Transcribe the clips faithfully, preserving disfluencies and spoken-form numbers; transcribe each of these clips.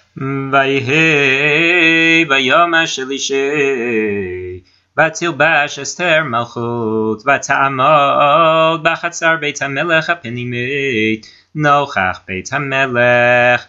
ויהי ביום השלישי ותלבש אסתר מלכות ותעמוד בחצר בית המלך הפנימית נוכח בית המלך,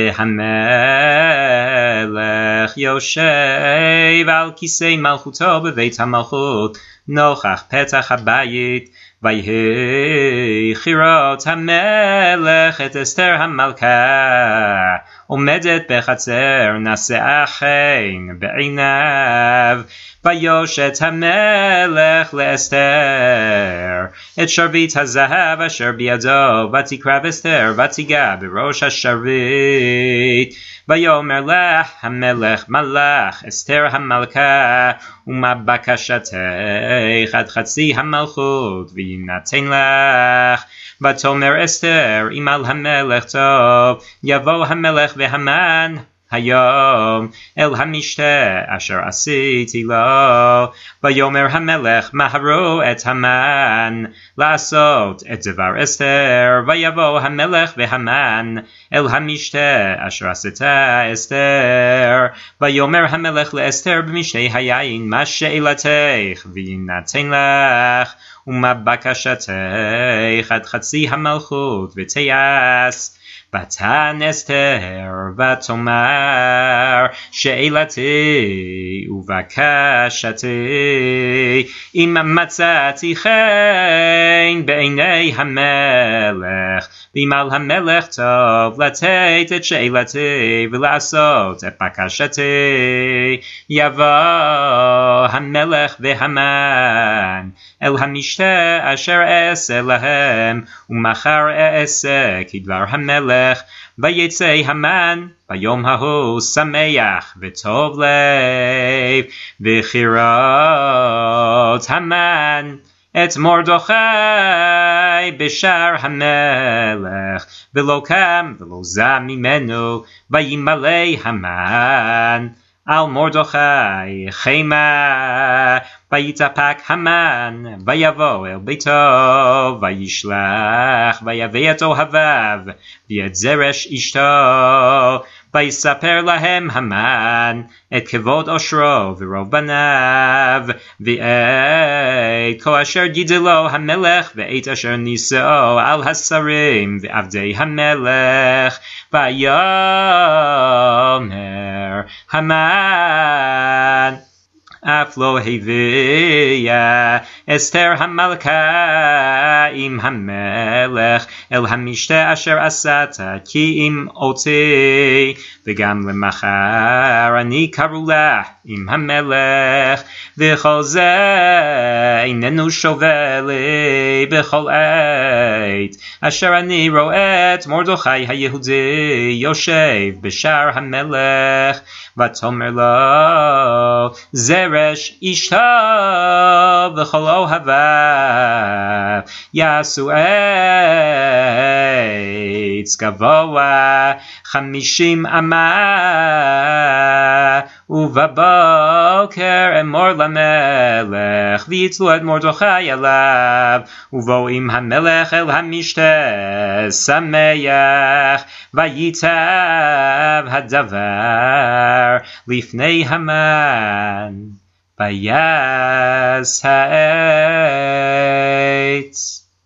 והמלך יושב על כיסא מלכותו בבית המלכות נוכח פתח הבית. ויהי חירות המלך את אסתר המלכה עומדת בחצר נשאה חן בעיניו. ויושת המלך לאסתר את שרביט הזהב אשר בידו, ותקרב אסתר ותיגע בראש השרביט. ויאמר לה המלך מלך אסתר המלכה, ומה בקשתך עד חצי המלכות ויינתן לך. ותאמר אסתר אם על המלך טוב יבוא המלך והמן היום אל המשתה אשר עשיתי לו. ויאמר המלך מהרו את המן לעשות את דבר אסתר. ויבוא המלך והמן אל המשתה אשר עשתה אסתר. ויאמר המלך לאסתר במשתה היין מה שאלתך ויינתן לך, ומה בקשתך עד חצי המלכות ותעש. ותען אסתר ותאמר שאלתי ובקשתי אם מצאתי חן בעיני המלך, ואם על המלך טוב לתת את שאלתי ולעשות את בקשתי. יבוא המלך והמן אל המשתה אשר אעשה להם, ומחר אעשה כדבר המלך. ויצא המן ביום ההוא שמח וטוב לב, וכירות המן את מרדכי בשער המלך, ולא קם ולא זע ממנו. וימלא המן על מרדכי חמה. ויתאפק המן ויבוא אל ביתו וישלח ויביא את אוהביו ואת זרש אשתו. ויספר להם המן את כבוד עושרו ורוב בניו, ואת כל אשר גידלו המלך ואת אשר נישאו על השרים ועבדי המלך. ויאמר המן אף לא הביאה אסתר המלכה עם המלך אל המשתה אשר עשת כי אם אותי, וגם למחר אני קראו לה עם המלך. וכל זה איננו שווה לי בכל עת אשר אני רואה את מרדכי היהודי יושב בשער המלך. ותאמר לו זרש אשתו וכל אוהביו יעשו עץ גבוה חמישים אמה, ובבוקר אמור למלך ויתלו את מרדכי עליו. ובואים המלך אל המשתה שמח, וייטב הדבר לפני המן ויעש העץ.